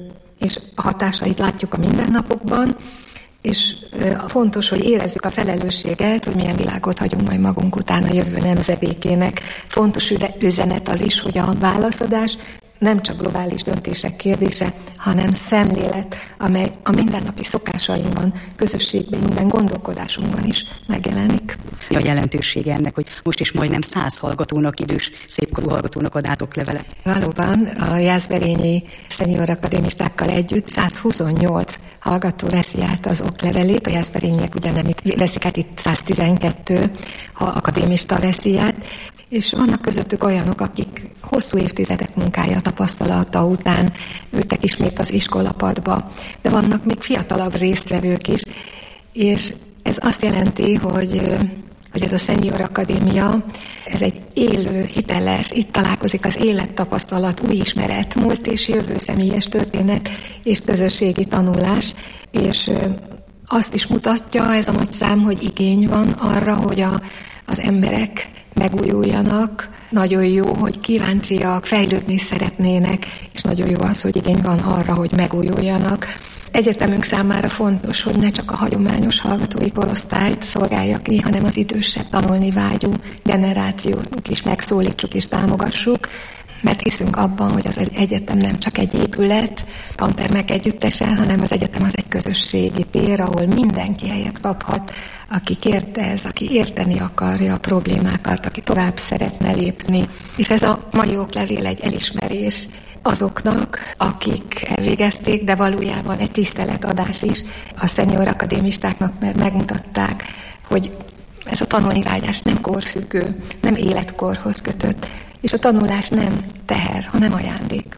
a hatásait látjuk a mindennapokban, és fontos, hogy érezzük a felelősséget, hogy milyen világot hagyunk majd magunk után a jövő nemzedékének. Fontos üzenet az is, hogy a válaszadás nem csak globális döntések kérdése, hanem szemlélet, amely a mindennapi szokásainkban, közösségben, gondolkodásunkban is megjelenik. Mi a jelentősége ennek, hogy most is majdnem 100 hallgatónak, idős, szépkorú hallgatónak ad át oklevelet? Valóban a jászberényi szenior akadémistákkal együtt 128 hallgató veszi át az oklevelét, a jászberényiek ugye nem itt veszik át, itt 112 akadémista veszi át, és vannak közöttük olyanok, akik hosszú évtizedek munkája, tapasztalata után ültek ismét az iskolapadba, de vannak még fiatalabb résztvevők is, és ez azt jelenti, hogy ez a Senior Akadémia, ez egy élő, hiteles, itt találkozik az élettapasztalat, új ismeret, múlt és jövő, személyes történet és közösségi tanulás, és azt is mutatja ez a nagy szám, hogy igény van arra, hogy az emberek megújuljanak, nagyon jó, hogy kíváncsiak, fejlődni szeretnének, és nagyon jó az, hogy igény van arra, hogy megújuljanak. Egyetemünk számára fontos, hogy ne csak a hagyományos hallgatói korosztályt szolgálja ki, hanem az idősebb, tanulni vágyó generációt is megszólítsuk és támogassuk, mert hiszünk abban, hogy az egyetem nem csak egy épület, tantermek együttesen, hanem az egyetem az egy közösségi tér, ahol mindenki helyet kaphat, aki kérdez, aki érteni akarja a problémákat, aki tovább szeretne lépni. És ez a mai oklevél egy elismerés azoknak, akik elvégezték, de valójában egy tiszteletadás is a szenior akadémistáknak, mert megmutatták, hogy ez a tanulni vágyás nem korfüggő, nem életkorhoz kötött, és a tanulás nem teher, hanem ajándék.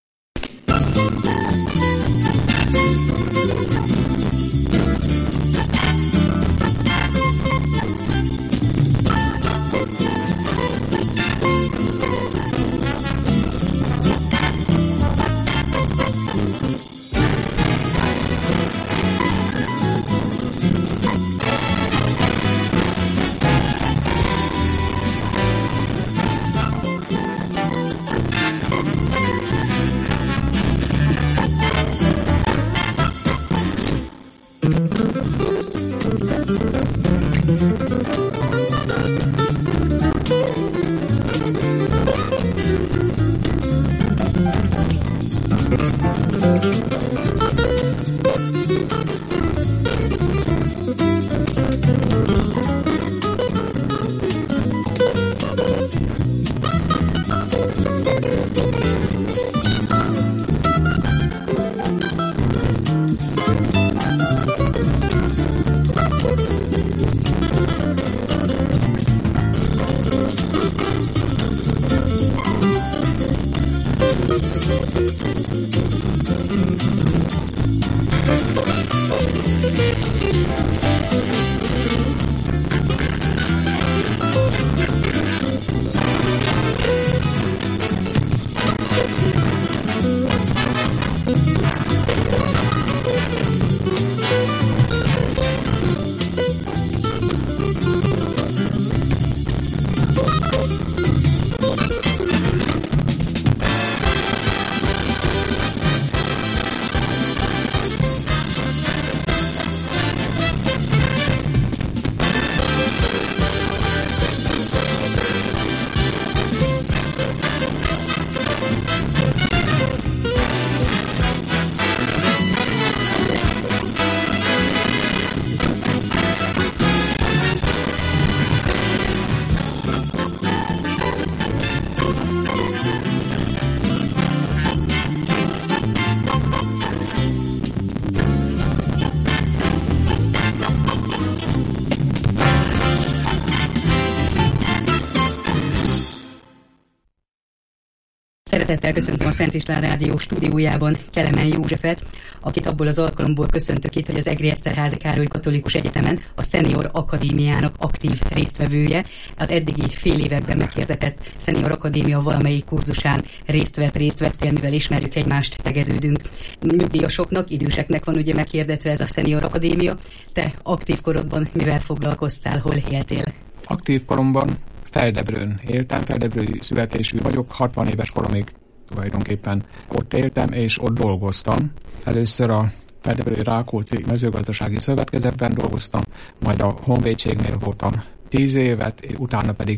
Szeretettel köszöntöm a Szent István Rádió stúdiójában Kelemen Józsefet, akit abból az alkalomból köszöntök itt, hogy az Egri Eszterházy Károly Katolikus Egyetemen a Senior Akadémiának aktív résztvevője. Az eddigi fél években meghirdetett Senior Akadémia valamelyik kurzusán részt vettél, mivel ismerjük egymást, tegeződünk. Nyugdíjasoknak, időseknek van ugye meghirdetve ez a Senior Akadémia. Te aktív korodban mivel foglalkoztál, hol éltél? Aktív koromban Feldebrőn éltem, feldebrői születésű vagyok, 60 éves koromig tulajdonképpen ott éltem, és ott dolgoztam. Először a Feldebrői Rákóczi Mezőgazdasági Szövetkezetben dolgoztam, majd a Honvédségnél voltam 10 évet, utána pedig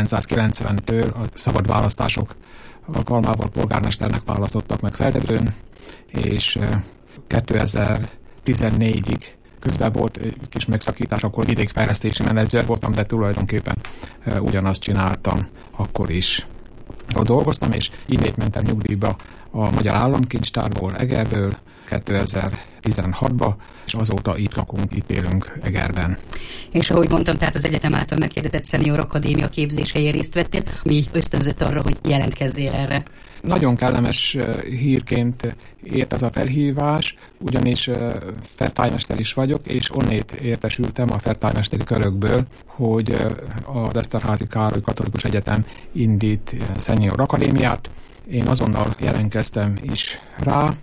1990-től a szabad választások alkalmával polgármesternek választottak meg Feldebrőn, és 2014-ig közben volt egy kis megszakítás, akkor vidékfejlesztési menedzser voltam, de tulajdonképpen ugyanazt csináltam akkor is. Ott dolgoztam, és innét mentem nyugdíjba a Magyar Államkincstárból, Egerből 2016-ba, és azóta itt lakunk, itt élünk Egerben. És ahogy mondtam, tehát az egyetem által meghirdetett Szenior Akadémia képzései részt vettél, mi ösztönzött arra, hogy jelentkezzél erre. Nagyon kellemes hírként ért ez a felhívás, ugyanis fertájmester is vagyok, és onnét értesültem a fertájmesteri körökből, hogy az Eszterházy Károly Katolikus Egyetem indít Szenior Akadémiát. Én azonnal jelentkeztem is rá,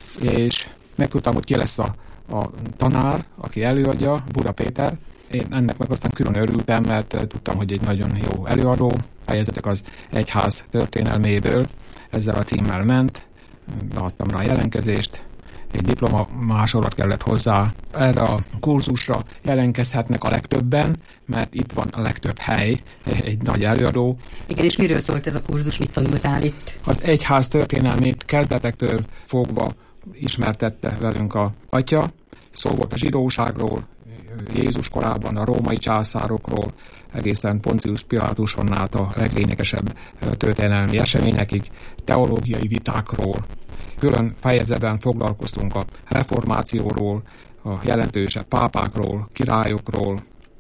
és megtudtam, hogy ki lesz a tanár, aki előadja, Buda Péter. Én ennek meg aztán külön örültem, mert tudtam, hogy egy nagyon jó előadó. Fejezetek az egyház történelméből, ezzel a címmel ment, beadtam rá a jelentkezést, egy diplomamásolat kellett hozzá. Erre a kurzusra jelentkezhetnek a legtöbben, mert itt van a legtöbb hely, egy nagy előadó. Igen, és miről szólt ez a kurzus, mit tanultál itt? Az egyház történelmét kezdetektől fogva ismertette velünk a atya. Szó volt a zsidóságról, Jézus korában a római császárokról, egészen Poncius Pilátuson át a leglényegesebb történelmi eseményekig, teológiai vitákról. Külön fejezetben foglalkoztunk a reformációról, a jelentősebb pápákról, királyokról,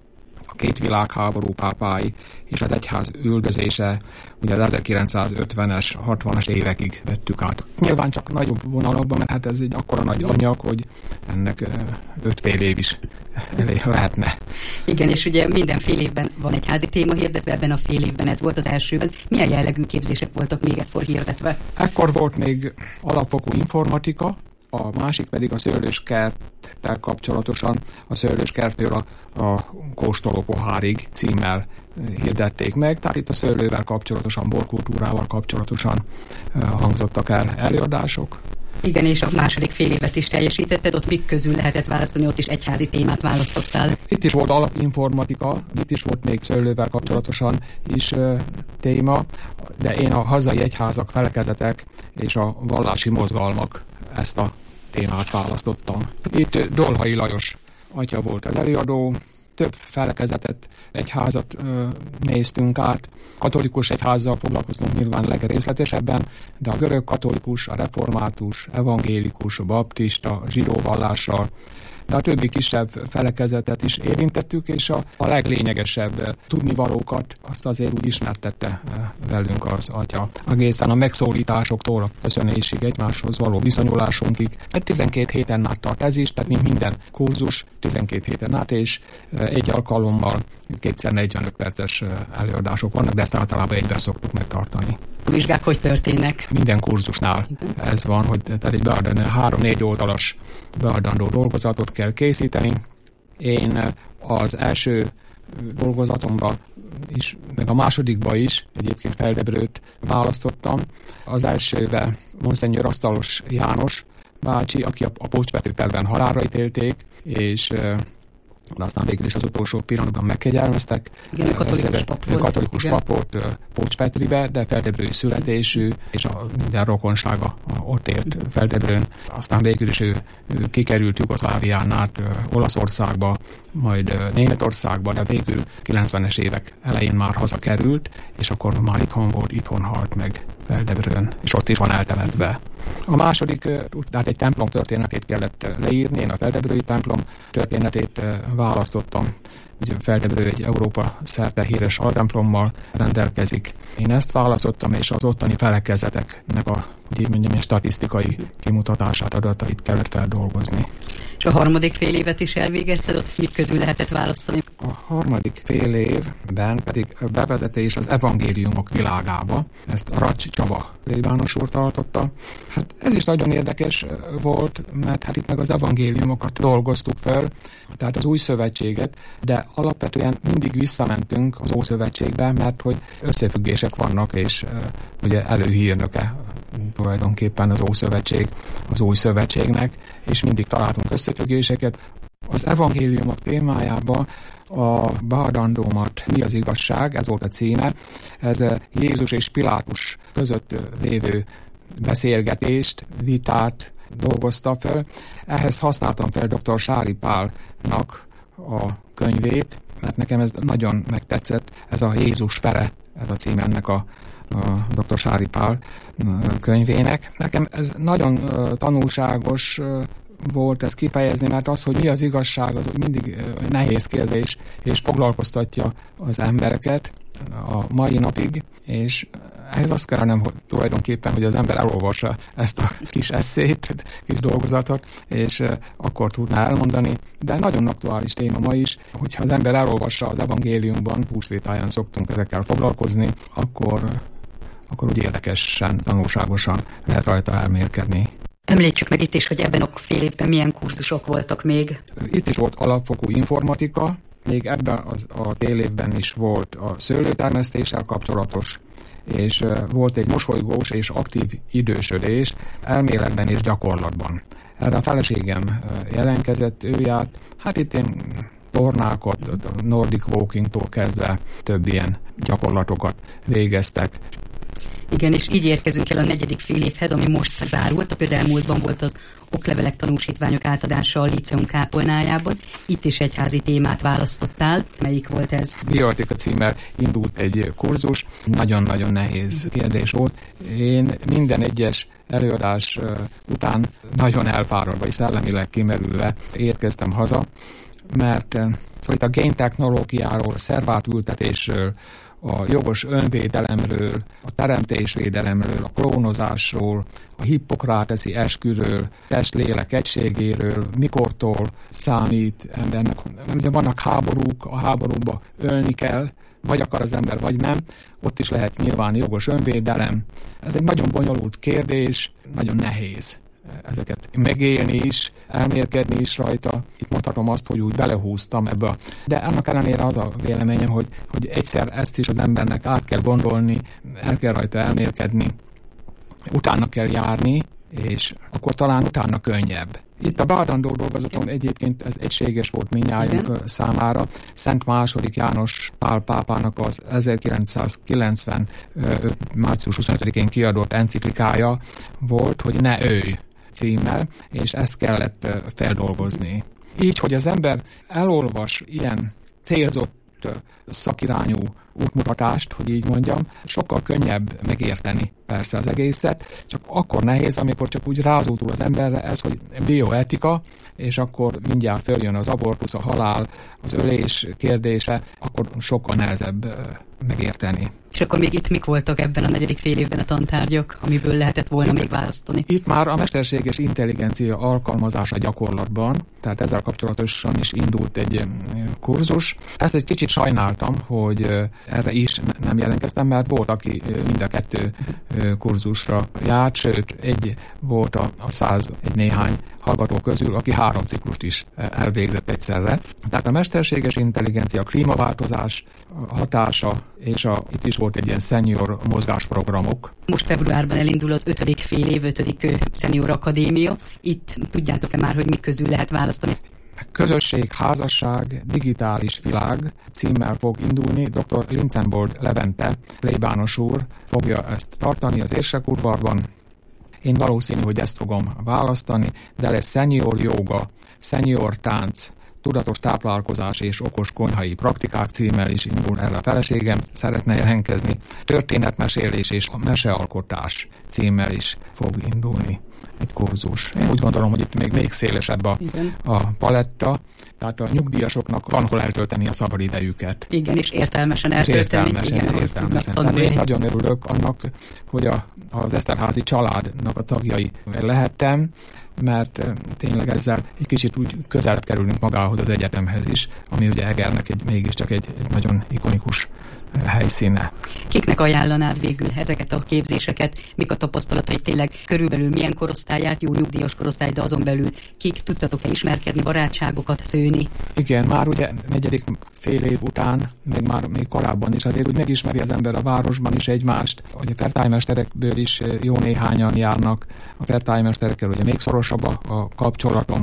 a két világháború pápái és az egyház üldözése, ugye az 1950-es, 60-as évekig vettük át. Nyilván csak nagyobb vonalakban, mert hát ez egy akkora nagy anyag, hogy ennek 5 fél év is elég lehetne. Igen, és ugye minden fél évben van egy házi téma hirdetve, ebben a fél évben ez volt az elsőben. Milyen jellegű képzések voltak még ekkor hirdetve? Ekkor volt még alapfokú informatika, a másik pedig a szőlőskerttel kapcsolatosan, a szőlőskertől a kóstoló pohárig címmel hirdették meg. Tehát itt a szőlővel kapcsolatosan, borkultúrával kapcsolatosan hangzottak el előadások. Igen, és a második fél évet is teljesítetted, ott mik közül lehetett választani, ott is egyházi témát választottál. Itt is volt alapinformatika, itt is volt még szőlővel kapcsolatosan is téma, de én a hazai egyházak, felekezetek és a vallási mozgalmak ezt a témát választottam. Itt Dolhai Lajos atya volt az előadó, több felekezetet, egyházat néztünk át. Katolikus egyházzal foglalkoztunk nyilván legrészletesebben, de a görög katolikus, a református, evangélikus, a baptista, a zsidó vallással, de a többi kisebb felekezetet is érintettük, és a leglényegesebb tudnivalókat azt azért úgy ismertette velünk az atya. Egészen a megszólításoktól a köszönésig, egymáshoz való viszonyulásunkig. 12 héten át tart ez is, tehát mint minden kurzus, 12 héten át, és egy alkalommal 245 perces előadások vannak, de ezt általában egyben szoktuk megtartani. A vizsgák hogy történnek? Minden kurzusnál ez van, hogy tehát egy 3-4 oldalas beadandó dolgozatot kell készíteni. Én az első dolgozatomban is, meg a másodikban is egyébként Feldebrőt választottam. Az elsőben Monseigneur Asztalos János bácsi, aki a Pócs-Petri perben halálra ítélték, és aztán végül is az utolsó pillanatban megkegyelmeztek. Igen, katolikus pap volt Pócs-Petribe, de feldebrői születésű, és a minden rokonsága ott élt Feldebrőn. Aztán végül is ő kikerült Jugoszlávián át Olaszországba, majd Németországba, de végül 90-es évek elején már hazakerült, és akkor már itthon halt meg Feldebrőn, és ott is van eltemetve. A második, tehát egy templom történetét kellett leírni, én a feldebrői templom történetét választottam. Ugye Feldebrő egy Európa szerte híres altemplommal rendelkezik. Én ezt választottam, és az ottani felekezeteknek a statisztikai kimutatását, adatait kellett feldolgozni. És a harmadik fél évet is elvégezted, ott mik közül lehetett választani? A harmadik fél évben pedig bevezetés az evangéliumok világába. Ezt a Racs Csaba plébános úr tartotta. Hát ez is nagyon érdekes volt, mert hát itt meg az evangéliumokat dolgoztuk fel, tehát az új szövetséget, de alapvetően mindig visszamentünk az Ószövetségbe, mert hogy összefüggések vannak, és ugye előhírnöke tulajdonképpen az Ószövetség az új szövetségnek, és mindig találtunk összefüggéseket. Az evangéliumok témájában a beadandómat Mi az igazság, ez volt a címe, ez Jézus és Pilátus között lévő beszélgetést, vitát dolgozta fel. Ehhez használtam fel dr. Sári Pálnak a könyvét, mert nekem ez nagyon megtetszett, ez a Jézus pere ez a cím ennek a dr. Sári Pál könyvének. Nekem ez nagyon tanulságos volt ezt kifejezni, mert az, hogy mi az igazság, az mindig nehéz kérdés, és foglalkoztatja az embereket a mai napig, és ehhez azt kellene tulajdonképpen, hogy az ember elolvassa ezt a kis esszét, kis dolgozatot, és akkor tudná elmondani, de nagyon aktuális téma ma is, hogyha az ember elolvassa az evangéliumban, húsvétáján szoktunk ezekkel foglalkozni, akkor úgy érdekesen, tanulságosan lehet rajta elmélkedni. Említsük meg itt is, hogy ebben a fél évben milyen kurzusok voltak még. Itt is volt alapfokú informatika, még ebben a fél évben is volt a szőlőtermesztéssel kapcsolatos, és volt egy mosolygós és aktív idősödés elméletben és gyakorlatban. Erre a feleségem jelentkezett, ő járt, hát itt én tornákat, Nordic Walking-tól kezdve több ilyen gyakorlatokat végeztek. Igen, és így érkezünk el a 4. fél évhez, ami most zárult. A közelmúltban volt az oklevelek, tanúsítványok átadása a Líceum kápolnájában. Itt is egyházi témát választottál. Melyik volt ez? Bioetika címmel indult egy kurzus. Nagyon-nagyon nehéz kérdés volt. Én minden egyes előadás után nagyon elfáradva és szellemileg kimerülve érkeztem haza, mert szóval itt a géntechnológiáról, a szervátültetésről, a jogos önvédelemről, a teremtésvédelemről, a klónozásról, a hippokratési esküről, test-lélek egységéről, mikortól számít embernek. Ugye vannak háborúk, a háborúba ölni kell, vagy akar az ember, vagy nem. Ott is lehet nyilván jogos önvédelem. Ez egy nagyon bonyolult kérdés, nagyon nehéz ezeket megélni is, elmélkedni is rajta. Itt mondhatom azt, hogy úgy belehúztam ebbe. De annak ellenére az a véleményem, hogy egyszer ezt is az embernek át kell gondolni, el kell rajta elmélkedni, utána kell járni, és akkor talán utána könnyebb. Itt a beadandó dolgozatom egyébként ez egységes volt mindnyájunk számára. Szent II. János Pál pápának az 1990. március 25-én kiadott enciklikája volt, hogy ne ölj címmel, és ezt kellett feldolgozni. Így, hogy az ember elolvas ilyen célzott szakirányú útmutatást, hogy így mondjam, sokkal könnyebb megérteni persze az egészet, csak akkor nehéz, amikor csak úgy rázódul az emberre ez, hogy bioetika, és akkor mindjárt följön az abortusz, a halál, az ölés kérdése, akkor sokkal nehezebb megérteni. És akkor még itt mik voltak ebben a 4. fél évben a tantárgyak, amiből lehetett volna még választani? Itt már a mesterséges intelligencia alkalmazása gyakorlatban, tehát ezzel kapcsolatosan is indult egy kurzus. Ezt egy kicsit sajnáltam, hogy erre is nem jelentkeztem, mert volt, aki mind a 2 kurzusra járt, sőt, egy volt a 101 néhány hallgató közül, aki 3 ciklust is elvégzett egyszerre. Tehát a mesterséges intelligencia, a klímaváltozás hatása, és itt is volt egy ilyen senior mozgásprogramok. Most februárban elindul az 5. fél év, 5. Senior Akadémia. Itt tudjátok-e már, hogy mik közül lehet választani? Közösség, házasság, digitális világ címmel fog indulni. Dr. Linzenbold Levente, plébános úr fogja ezt tartani az Érsekudvarban. Én valószínű, hogy ezt fogom választani, de lesz senior jóga, senior tánc, tudatos táplálkozás és okos konyhai praktikák címmel is indul erre a feleségem, szeretne jelentkezni. Történetmesélés és a mesealkotás címmel is fog indulni egy kurzus. Én úgy gondolom, hogy itt még szélesebb a paletta, tehát a nyugdíjasoknak van hol eltölteni a szabadidejüket. Igen, és értelmesen eltölteni. Tehát én nagyon örülök annak, hogy az Eszterházy családnak a tagjai lehettem, mert tényleg ezzel egy kicsit úgy közelebb kerülünk magához az egyetemhez is, ami ugye Egernek mégiscsak egy nagyon ikonikus helyszíne. Kiknek ajánlanád végül ezeket a képzéseket? Mik a tapasztalatai tényleg? Körülbelül milyen korosztályát, jó nyugdíjas korosztály, de azon belül kik tudtatok-e ismerkedni, barátságokat szőni? Igen, már ugye 4. fél év után, még korábban is azért úgy megismeri az ember a városban is egymást. Ugye a fertálymesterekből is jó néhányan járnak, a fertálymesterekkel ugye még szorosabb a kapcsolatom.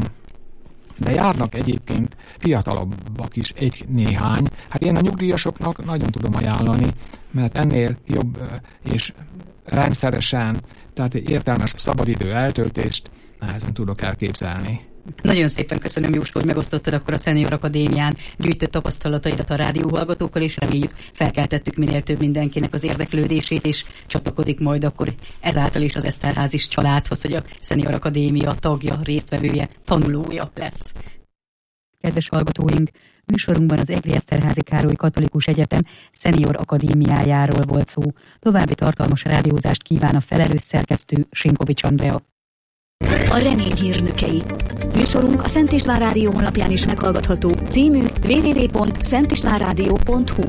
De járnak egyébként fiatalabbak is egy néhány. Hát én a nyugdíjasoknak nagyon tudom ajánlani, mert ennél jobb és rendszeresen, tehát egy értelmes szabadidő eltöltést nehezen tudok elképzelni. Nagyon szépen köszönöm, Jóska, hogy megosztottad akkor a Szenior Akadémián gyűjtött tapasztalataidat a rádióhallgatókkal, és reméljük felkeltettük minél több mindenkinek az érdeklődését, és csatlakozik majd akkor ezáltal is az Eszterházis családhoz, hogy a Szenior Akadémia tagja, résztvevője, tanulója lesz. Kedves hallgatóink, műsorunkban az Egri Eszterházy Károly Katolikus Egyetem Szenior Akadémiájáról volt szó. További tartalmas rádiózást kíván a felelős szerkesztő Sinkovics Andrea. A remény hírnökei. Műsorunk a Szent István Rádió honlapján is meghallgatható. Címünk www.szentistvánradio.hu.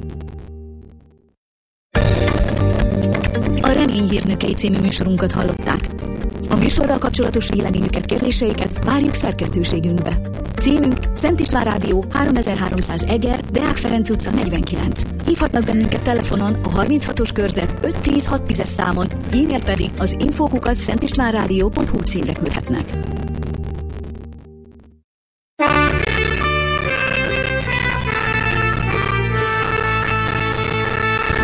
A Remény hírnökei című műsorunkat hallották. A műsorral kapcsolatos véleményüket, kérdéseiket várjuk szerkesztőségünkbe. Címünk Szent István Rádió 3300 Eger, Deák Ferenc utca 49. Hívhatnak bennünket telefonon a 36-os körzet 510-610-es számon, e-mailt pedig az info@szentistvánradio.hu címre küldhetnek.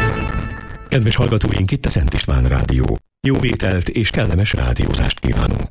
Kedves hallgatóink, itt a Szent István Rádió. Jó vételt és kellemes rádiózást kívánunk!